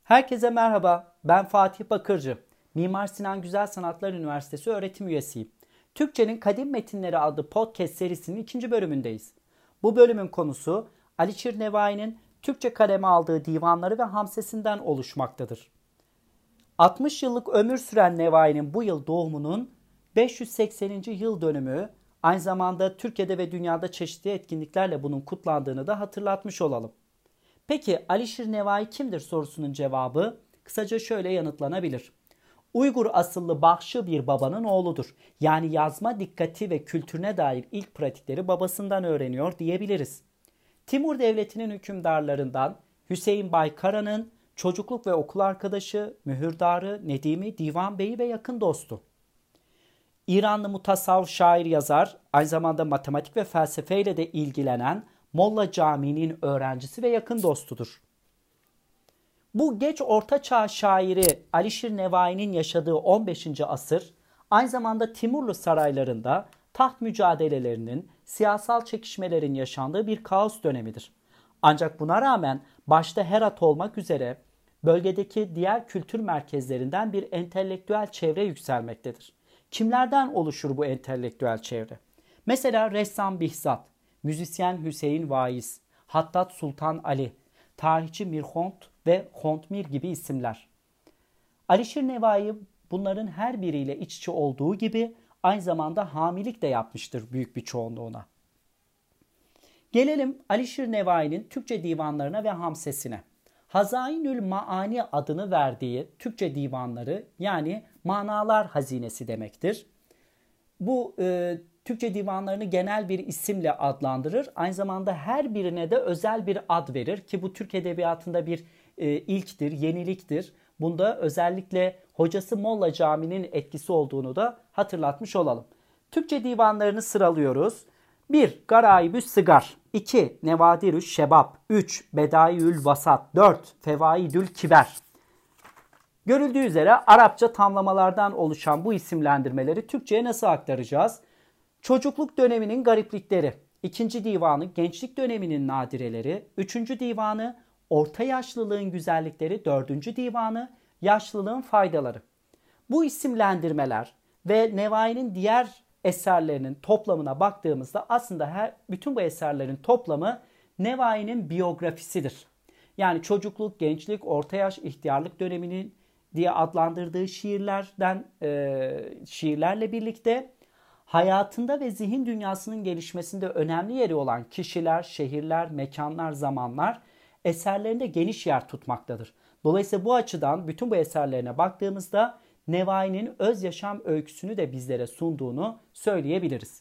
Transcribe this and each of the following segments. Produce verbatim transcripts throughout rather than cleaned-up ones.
Herkese merhaba, ben Fatih Bakırcı. Mimar Sinan Güzel Sanatlar Üniversitesi öğretim üyesiyim. Türkçenin Kadim Metinleri adlı podcast serisinin ikinci bölümündeyiz. Bu bölümün konusu Aliçir Nevai'nin Türkçe kaleme aldığı divanları ve hamsesinden oluşmaktadır. altmış yıllık ömür süren Nevai'nin bu yıl doğumunun beş yüz sekseninci yıl dönümü, aynı zamanda Türkiye'de ve dünyada çeşitli etkinliklerle bunun kutlandığını da hatırlatmış olalım. Peki Aliçir Nevai kimdir sorusunun cevabı kısaca şöyle yanıtlanabilir. Uygur asıllı Bakşı bir babanın oğludur. Yani yazma dikkati ve kültürüne dair ilk pratikleri babasından öğreniyor diyebiliriz. Timur Devleti'nin hükümdarlarından Hüseyin Baykara'nın çocukluk ve okul arkadaşı, mühürdarı, Nedimi, Divan Bey'i ve yakın dostu. İranlı mutasavvıf şair yazar, aynı zamanda matematik ve felsefeyle de ilgilenen Molla Camii'nin öğrencisi ve yakın dostudur. Bu geç orta çağ şairi Aliçir Nevai'nin yaşadığı on beşinci asır, aynı zamanda Timurlu saraylarında taht mücadelelerinin, siyasal çekişmelerin yaşandığı bir kaos dönemidir. Ancak buna rağmen başta Herat olmak üzere bölgedeki diğer kültür merkezlerinden bir entelektüel çevre yükselmektedir. Kimlerden oluşur bu entelektüel çevre? Mesela ressam Bihzat, müzisyen Hüseyin Vaiz, Hattat Sultan Ali, tarihçi Mirhont ve Hontmir gibi isimler. Aliçir Nevai bunların her biriyle iç içe olduğu gibi aynı zamanda hamilik de yapmıştır büyük bir çoğunluğuna. Gelelim Aliçir Nevai'nin Türkçe divanlarına ve hamsesine. Hazainül Maani adını verdiği Türkçe divanları yani manalar hazinesi demektir. Bu e, Türkçe divanlarını genel bir isimle adlandırır. Aynı zamanda her birine de özel bir ad verir ki bu Türk Edebiyatı'nda bir e, ilktir, yeniliktir. Bunda özellikle hocası Molla Camii'nin etkisi olduğunu da hatırlatmış olalım. Türkçe divanlarını sıralıyoruz. bir. Garaibü's Sigar, iki. Nevadirü's Şebab, üç. Bedaiül Vasat, dört. Fevaidül Kiber. Görüldüğü üzere Arapça tamlamalardan oluşan bu isimlendirmeleri Türkçe'ye nasıl aktaracağız? Çocukluk döneminin gariplikleri, ikinci divanı gençlik döneminin nadireleri, üçüncü divanı orta yaşlılığın güzellikleri, dördüncü divanı yaşlılığın faydaları. Bu isimlendirmeler ve Nevai'nin diğer eserlerinin toplamına baktığımızda aslında her, bütün bu eserlerin toplamı Nevai'nin biyografisidir. Yani çocukluk, gençlik, orta yaş, ihtiyarlık döneminin diye adlandırdığı şiirlerden e, şiirlerle birlikte hayatında ve zihin dünyasının gelişmesinde önemli yeri olan kişiler, şehirler, mekanlar, zamanlar eserlerinde geniş yer tutmaktadır. Dolayısıyla bu açıdan bütün bu eserlerine baktığımızda Nevai'nin öz yaşam öyküsünü de bizlere sunduğunu söyleyebiliriz.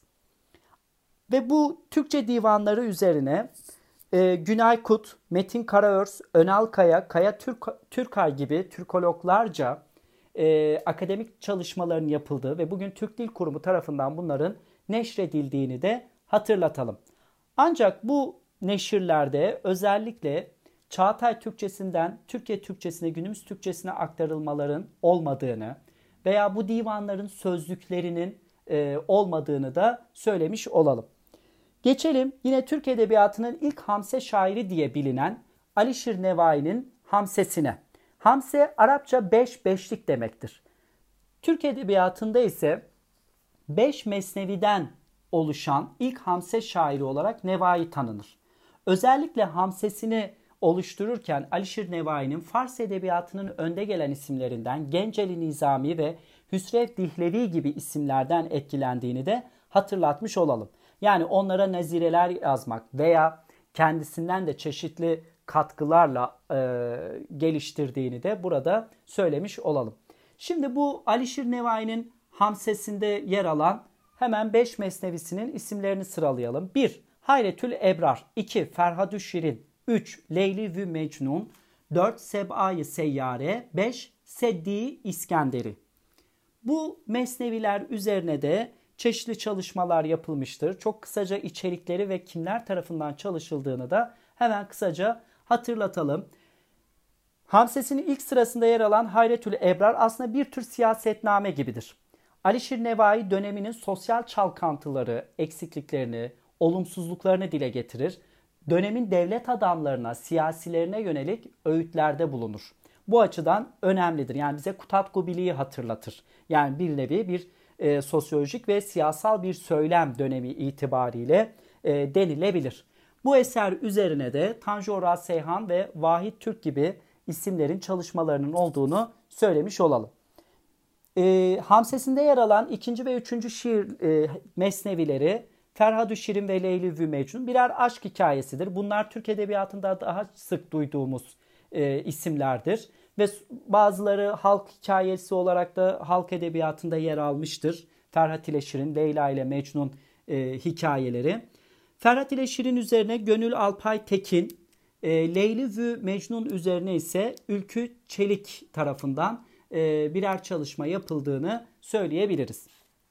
Ve bu Türkçe divanları üzerine e, Günay Kut, Metin Karaörs, Önal Kaya, Kaya Türk, Türkay gibi Türkologlarca e, akademik çalışmaların yapıldığı ve bugün Türk Dil Kurumu tarafından bunların neşredildiğini de hatırlatalım. Ancak bu neşirlerde özellikle Çağatay Türkçesinden Türkiye Türkçesine, günümüz Türkçesine aktarılmaların olmadığını veya bu divanların sözlüklerinin e, olmadığını da söylemiş olalım. Geçelim yine Türk Edebiyatı'nın ilk hamse şairi diye bilinen Aliçir Nevai'nin hamsesine. Hamse Arapça beş beşlik demektir. Türk Edebiyatı'nda ise beş mesneviden oluşan ilk hamse şairi olarak Nevai tanınır. Özellikle hamsesini oluştururken Aliçir Nevai'nin Fars Edebiyatı'nın önde gelen isimlerinden Genceli Nizami ve Hüsrev Dihlevi gibi isimlerden etkilendiğini de hatırlatmış olalım. Yani onlara nazireler yazmak veya kendisinden de çeşitli katkılarla e, geliştirdiğini de burada söylemiş olalım. Şimdi bu Aliçir Nevai'nin hamsesinde yer alan hemen beş mesnevisinin isimlerini sıralayalım. bir. Hayretül Ebrar, iki. Ferhadü Şirin, üç. Leyli vü Mecnun, dört. Seb'a-yı Seyyare, beş. Seddi İskenderi. Bu mesneviler üzerine de çeşitli çalışmalar yapılmıştır. Çok kısaca içerikleri ve kimler tarafından çalışıldığını da hemen kısaca hatırlatalım. Hamsesinin ilk sırasında yer alan Hayretül Ebrar aslında bir tür siyasetname gibidir. Aliçir Nevai döneminin sosyal çalkantıları, eksikliklerini, olumsuzluklarını dile getirir. Dönemin devlet adamlarına, siyasilerine yönelik öğütlerde bulunur. bu açıdan önemlidir. Yani bize Kutatkubili'yi hatırlatır. Yani bir nevi bir e, sosyolojik ve siyasal bir söylem dönemi itibariyle e, denilebilir. Bu eser üzerine de Tanju Oral Seyhan ve Vahit Türk gibi isimlerin çalışmalarının olduğunu söylemiş olalım. E, Hamsesinde yer alan ikinci ve üçüncü şiir e, mesnevileri Ferhad-ı Şirin ve Leyli-i Mecnun birer aşk hikayesidir. Bunlar Türk Edebiyatı'nda daha sık duyduğumuz e, isimlerdir. Ve bazıları halk hikayesi olarak da halk edebiyatında yer almıştır. Ferhat ile Şirin, Leyla ile Mecnun e, hikayeleri. Ferhat ile Şirin üzerine Gönül Alpay Tekin, e, Leyli ve Mecnun üzerine ise Ülkü Çelik tarafından e, birer çalışma yapıldığını söyleyebiliriz.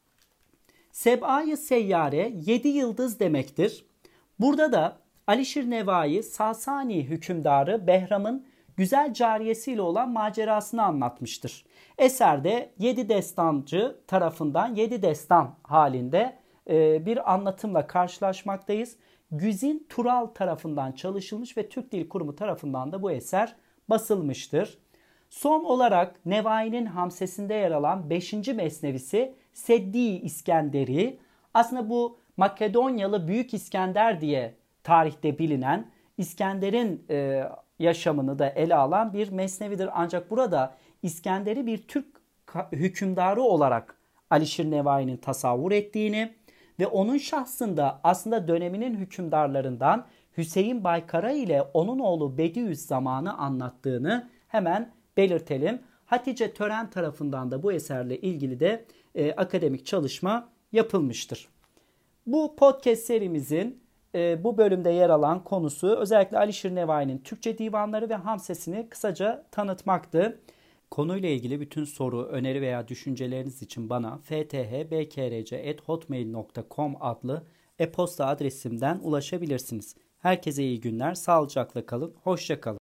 Seb'a-yı Seyyare yedi yıldız demektir. Burada da Alişir Nevai Sasani hükümdarı Behram'ın güzel cariyesiyle olan macerasını anlatmıştır. Eserde yedi destancı tarafından yedi destan halinde bir anlatımla karşılaşmaktayız. Güzin Tural tarafından çalışılmış ve Türk Dil Kurumu tarafından da bu eser basılmıştır. Son olarak Nevai'nin Hamsesinde yer alan beşinci mesnevisi Seddi İskenderi, aslında bu Makedonyalı Büyük İskender diye tarihte bilinen İskender'in e, yaşamını da ele alan bir mesnevidir. Ancak burada İskender'i bir Türk hükümdarı olarak Alişir Nevai'nin tasavvur ettiğini ve onun şahsında aslında döneminin hükümdarlarından Hüseyin Baykara ile onun oğlu Bediüzzaman'ı anlattığını hemen belirtelim. Hatice Tören tarafından da bu eserle ilgili de e, akademik çalışma yapılmıştır. Bu podcast serimizin e, bu bölümde yer alan konusu özellikle Alişir Nevai'nin Türkçe divanları ve Hamsesini kısaca tanıtmaktı. Konuyla ilgili bütün soru, öneri veya düşünceleriniz için bana f t h b k r c at hotmail nokta com adlı e-posta adresimden ulaşabilirsiniz. Herkese iyi günler, sağlıcakla kalın, hoşça kalın.